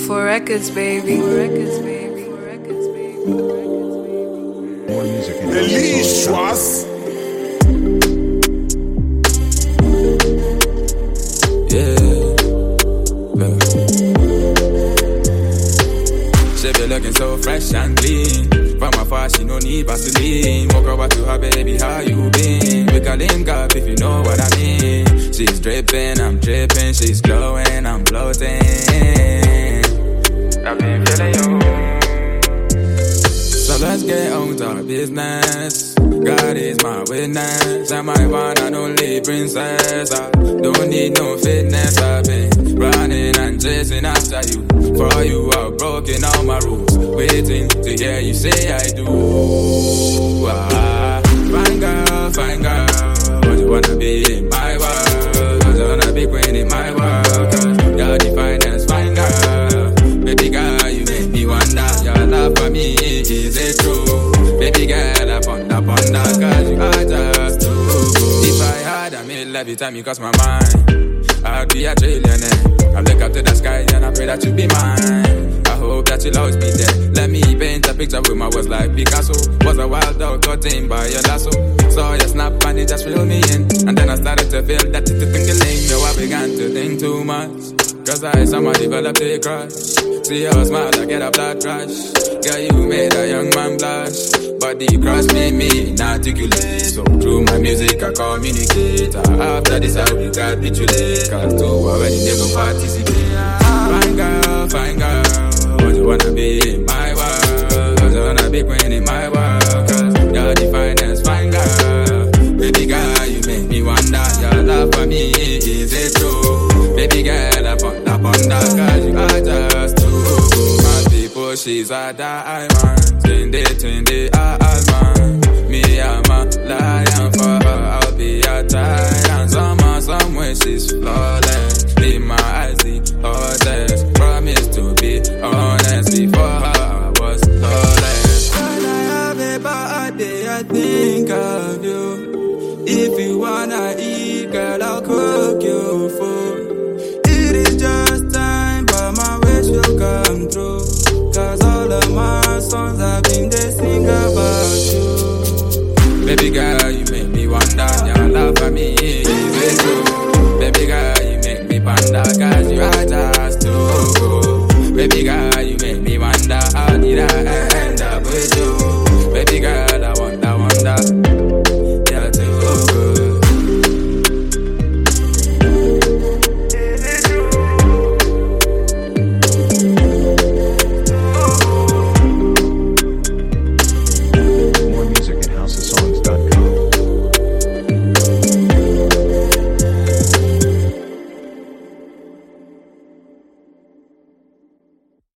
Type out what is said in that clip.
For records, baby. For records, baby. More music in Delicious. She be looking so fresh and clean. From afar, she no need Vaseline. Walk over to her, baby, how you been? We can link up if you know what I mean. She's dripping, I'm dripping. She's glowing, I'm floating. I've been feeling you. So let's get on to our business. God is my witness. I'm my one and only princess. I don't need no fitness. I've been running and chasing after you. For you, I've broken all my rules. Waiting to hear you say I do. Fine girl. But you wanna be in my world. Cause you wanna be queen in my world. Cause you're the finest fine girl. Baby girl, you make me wonder. Your love for me, is it true? Baby girl, I ponder, cause you are just too good. If I had a meal every time you cross my mind, I'd be a trillionaire. I look up to the sky and I pray that you be mine. I hope that you'll always be there. Let me paint a picture with my words like Picasso. Was a wild dog caught in by your lasso. Saw your snap and it just reeled me in. And then I started to feel that it's a tingling. Yo, I began to think too much. Cause I somehow developed a crush. See your smile, I get a blood rush. Girl, you made a young man blush. But the crush made me inarticulate. So through my music I communicate. After this I will capitulate. Cause two already never participate. Fine girl. But you wanna be in my world. Cause you wanna be queen in my world. Cause you're the finest fine girl. Baby girl, you make me wonder. Your love for me, is it true? Baby girl, I ponder, cause you are just too good. My people, she's a diamond. Twin-day, man. Me, I'm a lion for her, I'll be a tyrant. Somewhere she's flawless. Be my eyes, the hardest. Promise to be honest. Before her, I was flawless. When I have a bad day, I think of you. If you wanna eat, girl, I'll cook you food. It is just time, but my wish will come true. Cause all of my songs I've been they sing about you. Baby girl, you make me wonder. Your love for me is it true? Baby girl, you make me ponder. Cause you are just too good. Baby girl, you make me